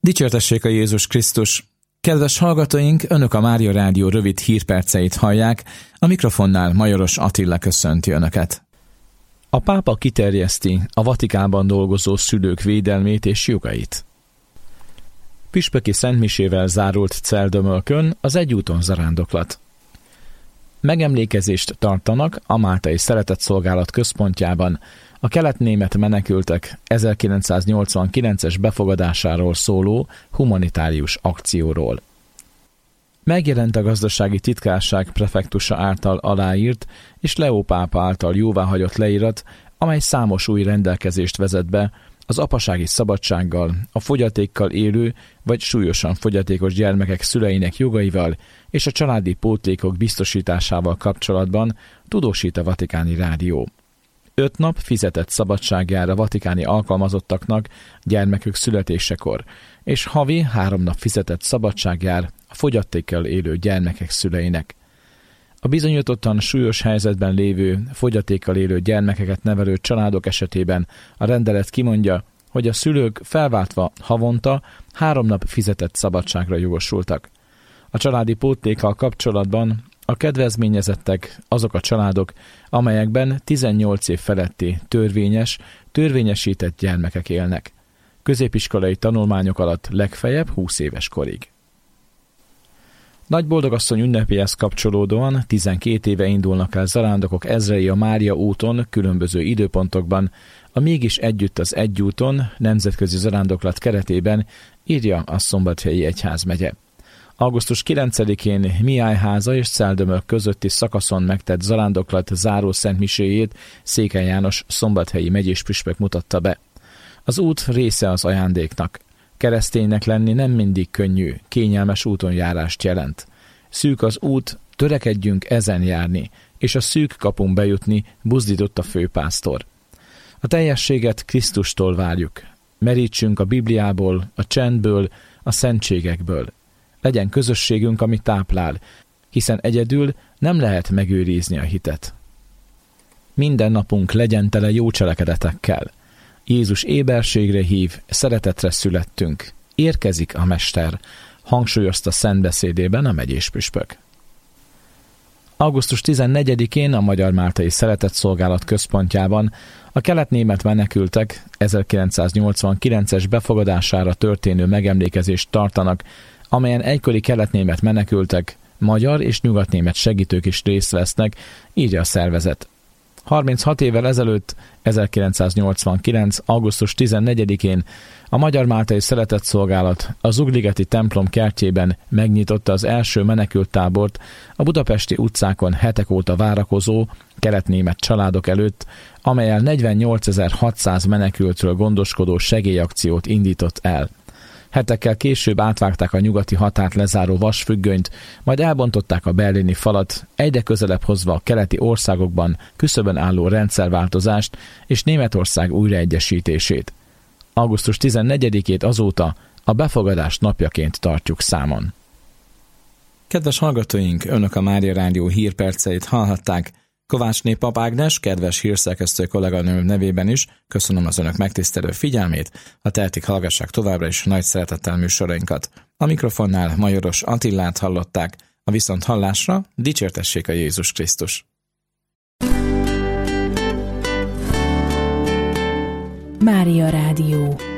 Dicsértessék a Jézus Krisztus! Kedves hallgatóink, Önök a Mária Rádió rövid hírperceit hallják, a mikrofonnál Majoros Attila köszönti Önöket. A pápa kiterjeszti a Vatikánban dolgozó szülők védelmét és jogait. Püspöki szentmisével zárult Celldömölkön az Egyúton zarándoklat. Megemlékezést tartanak a Máltai Szeretetszolgálat központjában a kelet-német menekültek 1989-es befogadásáról szóló humanitárius akcióról. Megjelent a gazdasági titkárság prefektusa által aláírt és Leó pápa által jóváhagyott leírat, amely számos új rendelkezést vezet be az apasági szabadsággal, a fogyatékkal élő vagy súlyosan fogyatékos gyermekek szüleinek jogaival és a családi pótlékok biztosításával kapcsolatban, tudósít a Vatikáni Rádió. 5 nap fizetett szabadság jár a vatikáni alkalmazottaknak gyermekük születésekor, és havi 3 nap fizetett szabadság jár a fogyatékkal élő gyermekek szüleinek. A bizonyítottan súlyos helyzetben lévő, fogyatékkal élő gyermekeket nevelő családok esetében a rendelet kimondja, hogy a szülők felváltva havonta 3 nap fizetett szabadságra jogosultak. A családi pótlékkal kapcsolatban a kedvezményezettek azok a családok, amelyekben 18 év feletti törvényesített gyermekek élnek. Középiskolai tanulmányok alatt legfeljebb 20 éves korig. Nagyboldogasszony ünnepéhez kapcsolódóan 12 éve indulnak el zarándokok ezrei a Mária úton különböző időpontokban, a Mégis Együtt az Egyúton nemzetközi zarándoklat keretében, írja a Szombathelyi Egyházmegye. Augusztus 9-én Mihályháza és Celldömölk közötti szakaszon megtett zarándoklat záró szentmiséjét Székely János szombathelyi megyés püspök mutatta be. Az út része az ajándéknak. Kereszténynek lenni nem mindig könnyű, kényelmes úton járást jelent. Szűk az út, törekedjünk ezen járni, és a szűk kapun bejutni, buzdított a főpásztor. A teljességet Krisztustól várjuk. Merítsünk a Bibliából, a csendből, a szentségekből. Legyen közösségünk, ami táplál, hiszen egyedül nem lehet megőrizni a hitet. Minden napunk legyen tele jó cselekedetekkel. Jézus éberségre hív, szeretetre születtünk. Érkezik a Mester, hangsúlyozta szentbeszédében a megyés püspök. Augusztus 14-én a Magyar Máltai Szeretetszolgálat központjában a kelet-német menekültek 1989-es befogadására történő megemlékezést tartanak, amelyen egykori kelet-német menekültek, magyar és nyugatnémet segítők is részt vesznek, írja a szervezet. 36 évvel ezelőtt, 1989. augusztus 14-én a Magyar Máltai Szeretetszolgálat a Zugligeti templom kertjében megnyitotta az első menekülttábort a budapesti utcákon hetek óta várakozó kelet-német családok előtt, amellyel 48.600 menekültről gondoskodó segélyakciót indított el. Hetekkel később átvágták a nyugati határt lezáró vasfüggönyt, majd elbontották a berlini falat, egyre közelebb hozva a keleti országokban küszöbön álló rendszerváltozást és Németország újraegyesítését. Augusztus 14-ét azóta a befogadás napjaként tartjuk számon. Kedves hallgatóink, Önök a Mária Rádió hírperceit hallhatták. Kovácsné Pap Ágnes, kedves hírszerkesztő kolléganő nevében is köszönöm az Önök megtisztelő figyelmét, ha tehetik, hallgassák továbbra is nagy szeretettel műsorainkat. A mikrofonnál Majoros Attilát hallották, a viszonthallásra dicsértessék a Jézus Krisztus. Mária Rádió.